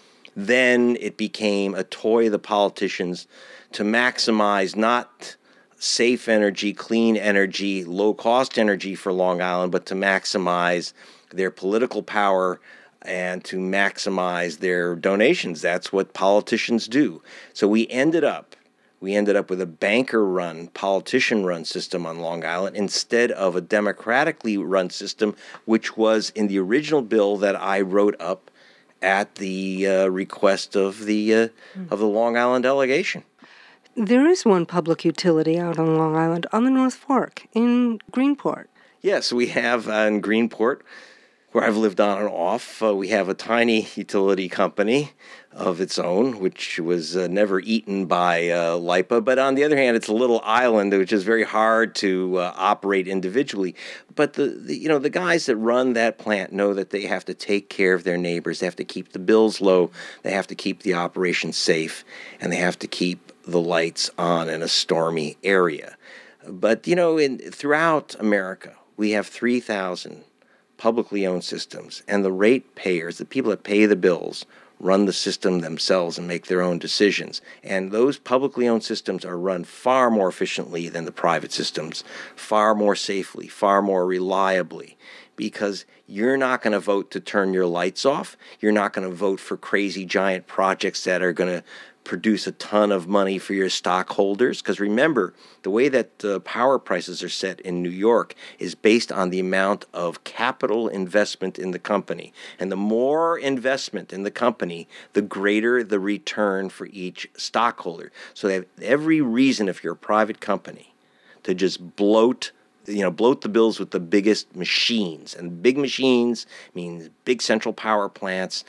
then it became a toy of the politicians to maximize not safe energy, clean energy, low-cost energy for Long Island, but to maximize their political power and to maximize their donations. That's what politicians do. So we ended up with a banker-run, politician-run system on Long Island instead of a democratically run system, which was in the original bill that I wrote up at the request of the Long Island delegation. There is one public utility out on Long Island on the North Fork in Greenport. Yes, we have in Greenport, where I've lived on and off, we have a tiny utility company of its own, which was never eaten by LIPA. But on the other hand, it's a little island, which is very hard to operate individually. But the guys that run that plant know that they have to take care of their neighbors. They have to keep the bills low. They have to keep the operation safe, and they have to keep the lights on in a stormy area. But throughout America, we have 3,000 publicly owned systems, and the ratepayers, the people that pay the bills, run the system themselves and make their own decisions. And those publicly owned systems are run far more efficiently than the private systems, far more safely, far more reliably, because you're not going to vote to turn your lights off. You're not going to vote for crazy giant projects that are going to produce a ton of money for your stockholders. Because remember, the way that power prices are set in New York is based on the amount of capital investment in the company. And the more investment in the company, the greater the return for each stockholder. So they have every reason, if you're a private company, to just bloat the bills with the biggest machines. And big machines means big central power plants,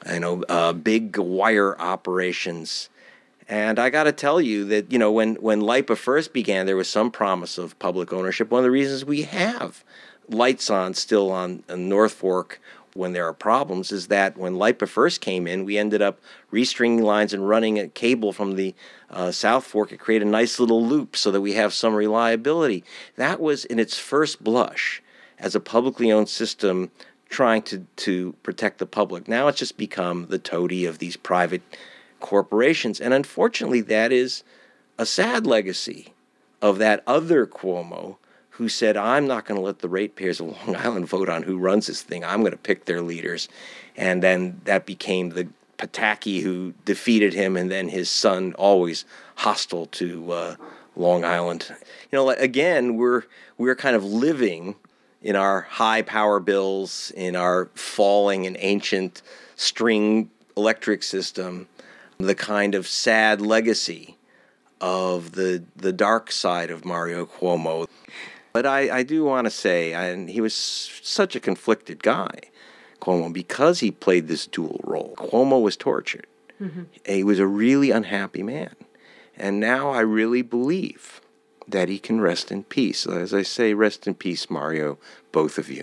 big wire operations. And I got to tell you that, when LIPA first began, there was some promise of public ownership. One of the reasons we have lights on still on North Fork when there are problems is that when LIPA first came in, we ended up restringing lines and running a cable from the South Fork. It created a nice little loop so that we have some reliability. That was in its first blush as a publicly owned system trying to protect the public. Now it's just become the toady of these private corporations. And unfortunately, that is a sad legacy of that other Cuomo who said, I'm not going to let the ratepayers of Long Island vote on who runs this thing. I'm going to pick their leaders. And then that became the Pataki who defeated him, and then his son, always hostile to Long Island. Again, we're kind of living in our high power bills, in our falling and ancient string electric system, the kind of sad legacy of the dark side of Mario Cuomo. But I do want to say, and he was such a conflicted guy, Cuomo, because he played this dual role. Cuomo was tortured. Mm-hmm. He was a really unhappy man. And now I really believe that he can rest in peace. As I say, rest in peace, Mario, both of you.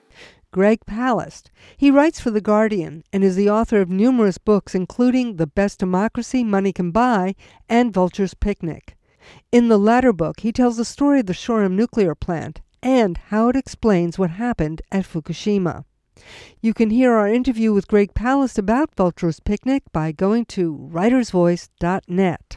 Greg Palast. He writes for The Guardian and is the author of numerous books, including The Best Democracy Money Can Buy and Vulture's Picnic. In the latter book, he tells the story of the Shoreham nuclear plant and how it explains what happened at Fukushima. You can hear our interview with Greg Palast about Vulture's Picnic by going to writersvoice.net.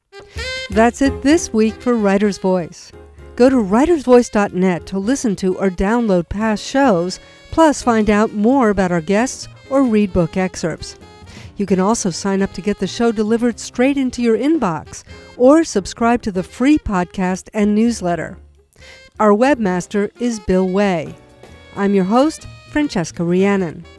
That's it this week for Writer's Voice. Go to writersvoice.net to listen to or download past shows, plus find out more about our guests or read book excerpts. You can also sign up to get the show delivered straight into your inbox, or subscribe to the free podcast and newsletter. Our webmaster is Bill Way. I'm your host, Francesca Rhiannon.